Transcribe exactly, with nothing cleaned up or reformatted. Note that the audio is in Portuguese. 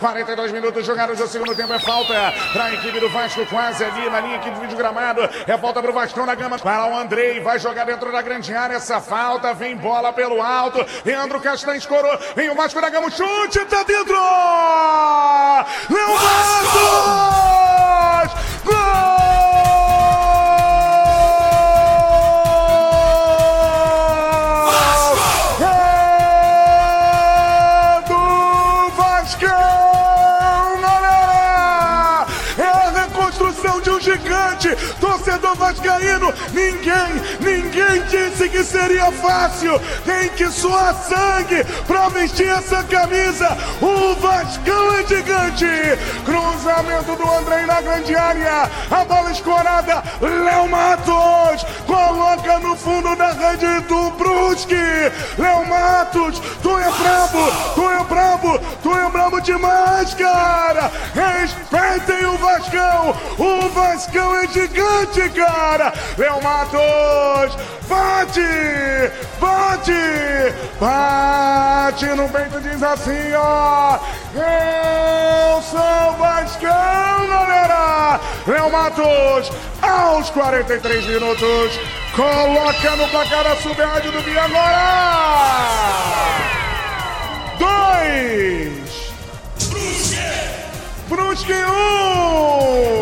quarenta e dois minutos jogados no segundo tempo, é falta para a equipe do Vasco, quase ali na linha aqui do vídeo gramado, é falta para o Vascão da Gama, para o Andrei, vai jogar dentro da grande área, essa falta, vem bola pelo alto, Leandro Castanho escorou, vem o Vasco da Gama, chute, tá dentro! Léo Matos! Gol! Gigante, torcedor vascaíno, ninguém, ninguém disse que seria fácil, tem que suar sangue pra vestir essa camisa, o Vascão é gigante, cruzamento do Andrei na grande área, a bola escorada, Léo Matos, coloca no fundo da rede do Brusque, Léo Matos, tu é brabo, tu é brabo, tu é brabo demais, cara, respeitem o Vascão, o Vascão é gigante, cara! Léo Matos! Bate! Bate! Bate no peito, diz assim, ó! Eu sou Vascão, galera! Léo Matos, aos quarenta e três minutos, coloca no placar a sub-rádio do Bia agora! Dois! Brusque um!